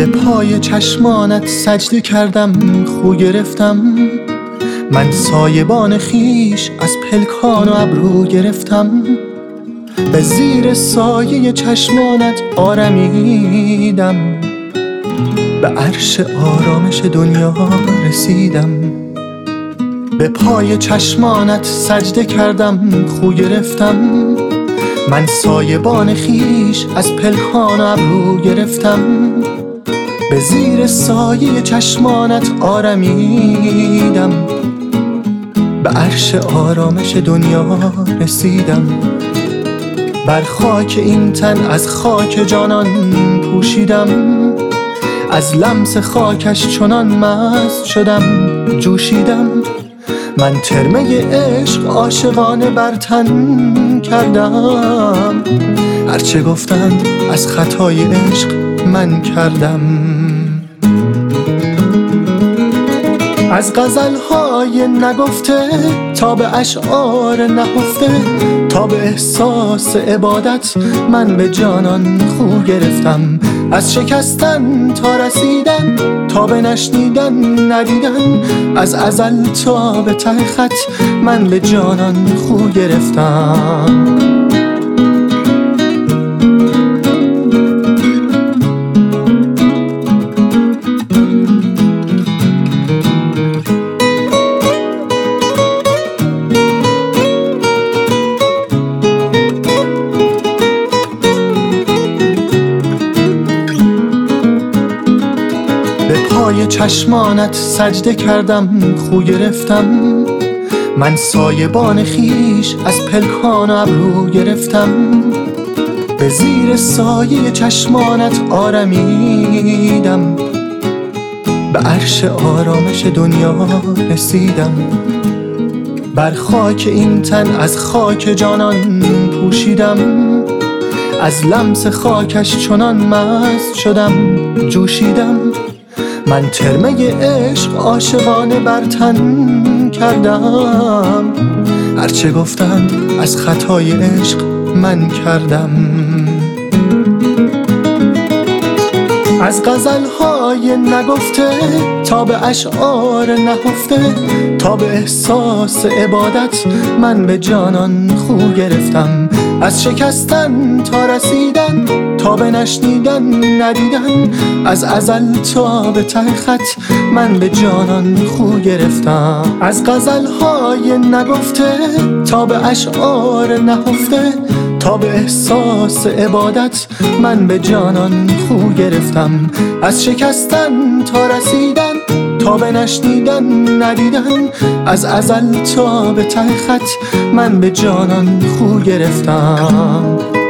به پای چشمانت سجده کردم، خو گرفتم. من سایبان خیش از پلکان و ابرو گرفتم. به زیر سایه چشمانت آرمیدم، به عرش آرامش دنیا رسیدم. به پای چشمانت سجده کردم، خو گرفتم. من سایبان خیش از پلکان و ابرو گرفتم. به زیر سایه چشمانت آرمیدم، به عرش آرامش دنیا رسیدم. بر خاک این تن از خاک جانان پوشیدم، از لمس خاکش چنان مست شدم جوشیدم. من ترمه عشق عاشقانه بر تن کردم، هرچه گفتند از خطای عشق من کردم. از غزلهای نگفته تا به اشعار نهفته، تا به احساس عبادت من به جانان خو گرفتم. از شکستن تا رسیدن، تا به نشنیدن ندیدن، از ازل تا به ته خط من به جانان خو گرفتم. به پای چشمانت سجده کردم، خو گرفتم. من سایبان خیش از پلکان و ابرو گرفتم. به زیر سایه چشمانت آرمیدم، به عرش آرامش دنیا رسیدم. بر خاک این تن از خاک جانان پوشیدم، از لمس خاکش چنان مست شدم جوشیدم. من ترمه عشق عاشقانه بر تن کردم، هرچه گفتند از خطای عشق من کردم. از غزلهای نگفته تا به اشعار نهفته، تا به احساس عبادت من به جانان خو گرفتم. از شکستن تا رسیدن، تا به نشنیدن ندیدن، از ازل تا به ته خط من به جانان خو گرفتم. از غزلهای نگفته تا به اشعار نهفته، تا به احساس عبادت من به جانان خو گرفتم. از شکستن تا رسیدن، تا به نشنیدن ندیدن، از ازل تا به ته خط من به جانان خو گرفتم.